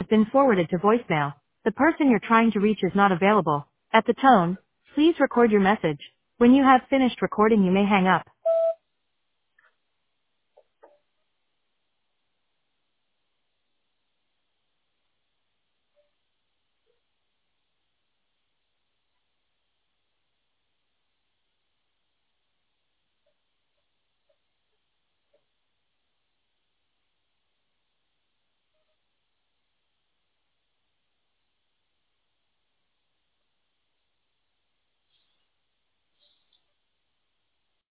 been forwarded to voicemail. The person you're trying to reach is not available. At the tone, please record your message. When you have finished recording, you may hang up.